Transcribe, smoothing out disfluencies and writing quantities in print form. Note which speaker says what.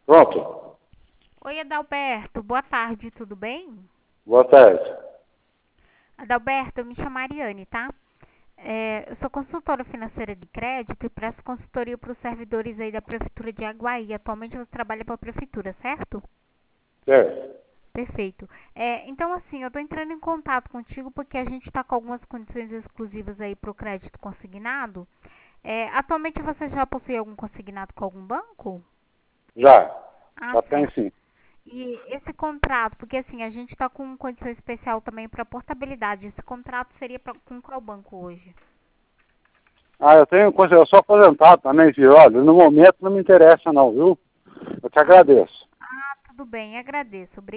Speaker 1: Pronto.
Speaker 2: Oi, Adalberto. Boa tarde, tudo bem?
Speaker 1: Boa tarde.
Speaker 2: Adalberto, eu me chamo Ariane, tá? Eu sou consultora financeira de crédito e presto consultoria para os servidores aí da Prefeitura de Aguaí. Atualmente você trabalha para a Prefeitura, certo?
Speaker 1: Certo.
Speaker 2: Perfeito. Então, assim, eu estou entrando em contato contigo porque a gente está com algumas condições exclusivas aí para o crédito consignado. Atualmente você já possui algum consignado com algum banco?
Speaker 1: Já.
Speaker 2: Ah,
Speaker 1: Já tem
Speaker 2: certo.
Speaker 1: sim.
Speaker 2: E esse contrato, porque assim, a gente está com condição especial também para portabilidade. Esse contrato seria com qual banco hoje?
Speaker 1: Ah, eu tenho coisa, eu sou aposentado também, viu? Olha, no momento não me interessa não, viu? Eu te
Speaker 2: Ah,
Speaker 1: agradeço.
Speaker 2: tudo bem, agradeço.